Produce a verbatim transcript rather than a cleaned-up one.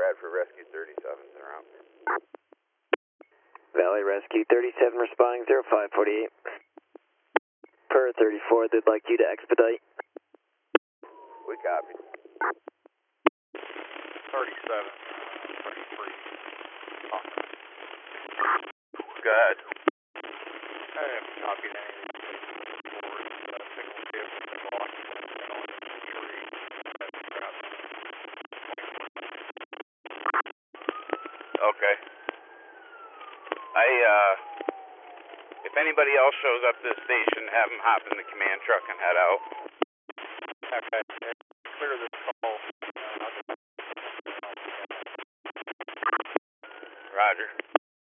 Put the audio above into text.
ride for Rescue thirty-seven en route. Valley Rescue thirty-seven responding zero five forty-eight. Per thirty-four, they'd like you to expedite. We copy. thirty-seven, thirty-three. Oh. Go ahead. I haven't copied any of these boards. Uh, single vehicle that lost on the tree. Okay. I, uh, if anybody else shows up to the station, have them hop in the command truck and head out. Okay. Clear this call. Roger.